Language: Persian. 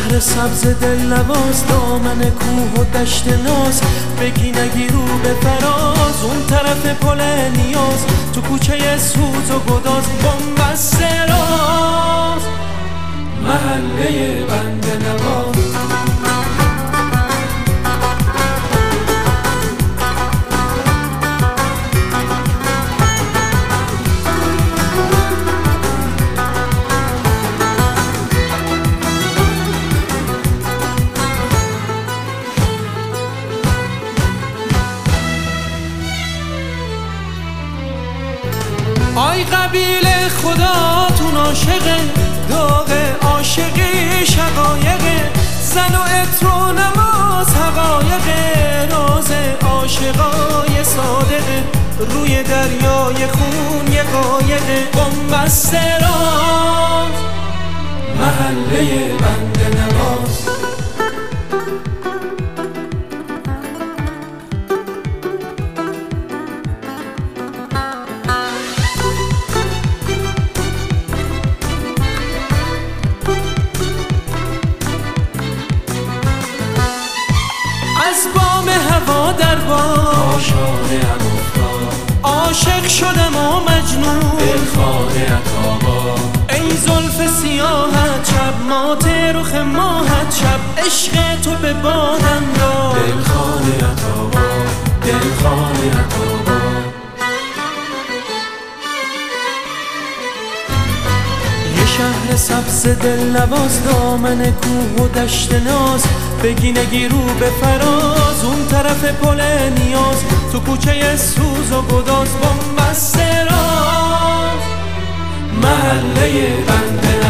شهر سبز دل نواز، دامن کوه و دشت ناز، بگی نگی رو به فراز، اون طرف پل نیاز، تو کوچه سوز و گداز، بنبست راز، محله بنده نواز. آی قبیله خداتون عاشقه، داغ عاشقی شقایقه، زن و عطر و نماز حقایقه، راز عاشقای صادقه، روی دریای خون یه قایقه، بنبست راز، محله بنده نواز. از بام هوا در بام شانه‌ام افتاد، عاشق شدم و مجنون دلخانه عطابا، ای زلف سیاهت شب مات رخ ماهت شب، عشق تو به بادم داد، دلخانه عطابا، دلخانه عطابا. شهر سبز دل نواز، دامن کوه و دشت ناز، بگی نگی رو به فراز، اون طرف پل نیاز، تو کوچه سوز و گداز، بنبست راز، محله بنده